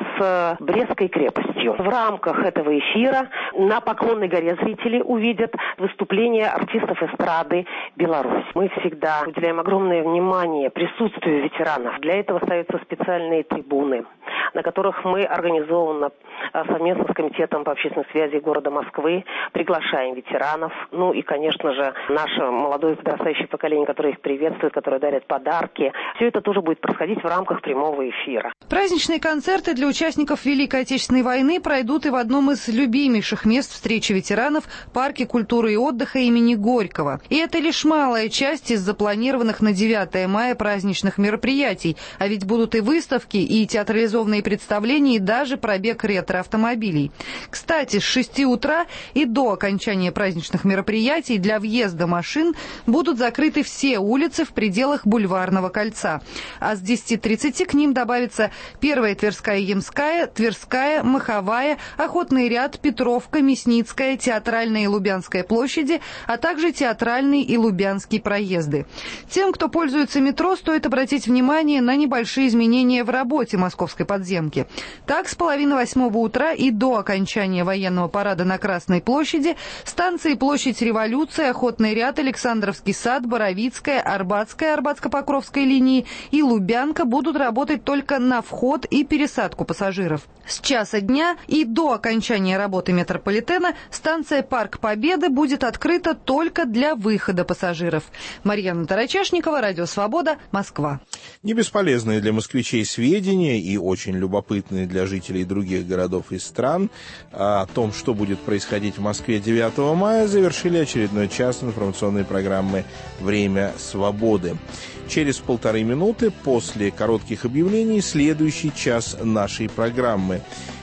с Брестской крепостью. В рамках этого эфира на Поклонной горе зрители увидят выступления артистов эстрады Беларусь. Мы всегда уделяем огромное внимание присутствию ветеранов. Для этого ставятся специальные трибуны, на которых мы организованно совместно с Комитетом по общественной связи города Москвы приглашаем ветеранов. Ну и, конечно же, наше молодое подрастающее поколение, которое их приветствует, которое дарит подарки. Все это тоже будет происходить в рамках прямого эфира.
Праздничные концерты для участников Великой Отечественной войны пройдут и в одном из любимейших мест встречи ветеранов – парке культуры и отдыха имени Горького. И это лишь малая часть из запланированных на девятое мая праздничных мероприятий. А ведь будут и выставки, и театрализованные представления, и даже пробег ретро-автомобилей. Кстати, с шести утра и до окончания праздничных мероприятий для въезда машин будут закрыты все улицы в пределах Бульварного кольца. А с десяти тридцати к ним добавится Первая Тверская Ямская, Тверская, Маховая, Охотный ряд, Петровка, Мясницкая, Театральная и Лубянская площади, а также Театральный и Лубянский проезды. Тем, кто пользуется метро, стоит обратить внимание на небольшие изменения в работе московской подземки. Так, с половины восьмого утра и до окончания военного парада на Красной площади станции Площадь Революции, Охотный ряд, Александровский сад, Боровицкая, Арбатская, Арбатско-Покровская линии и Лубянка будут работать только на вход и пересадку пассажиров. С часа дня и до окончания работы метрополитена станция Парк Победы будет открыта только для выхода пассажиров. Марьяна Тарачешникова, Радио Свобода, Москва.
Не бесполезные для москвичей сведения и очень любопытные для жителей других городов и стран о том, что будет происходить в Москве девятого мая, завершили очередной час информационной программы «Время свободы». Через полторы минуты после коротких объявлений следующий час нашей программы.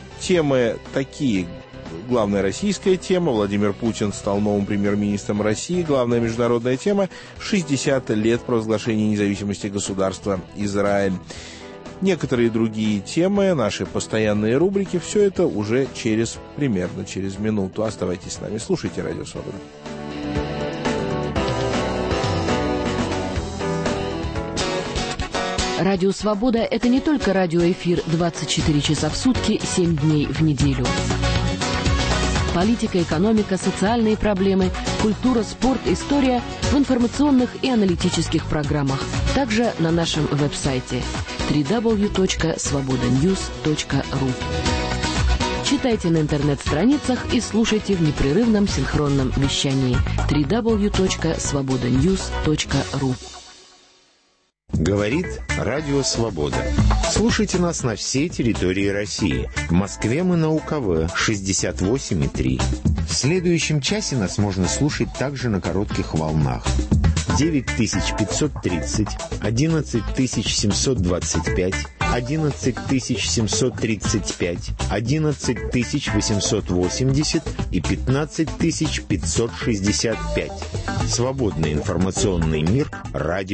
Темы такие. Главная российская тема. Владимир Путин стал новым премьер-министром России. Главная международная тема. шестьдесят лет провозглашения независимости государства Израиль. Некоторые другие темы, наши постоянные рубрики. Все это уже через, примерно через минуту. Оставайтесь с нами. Слушайте Радио Свобода.
Радио «Свобода» — это не только радиоэфир двадцать четыре часа в сутки, семь дней в неделю. Политика, экономика, социальные проблемы, культура, спорт, история в информационных и аналитических программах. Также на нашем веб-сайте дабл ю дабл ю дабл ю точка свобода ньюс точка ру. Читайте на интернет-страницах и слушайте в непрерывном синхронном вещании дабл ю дабл ю дабл ю точка свобода ньюс точка ру.
Говорит Радио Свобода. Слушайте нас на всей территории России. В Москве мы на УКВ шестьдесят восемь и три. В следующем часе нас можно слушать также на коротких волнах. девять тысяч пятьсот тридцать, одиннадцать тысяч семьсот двадцать пять, одиннадцать тысяч семьсот тридцать пять, одиннадцать тысяч восемьсот восемьдесят и пятнадцать тысяч пятьсот шестьдесят пять. Свободный информационный мир. Радио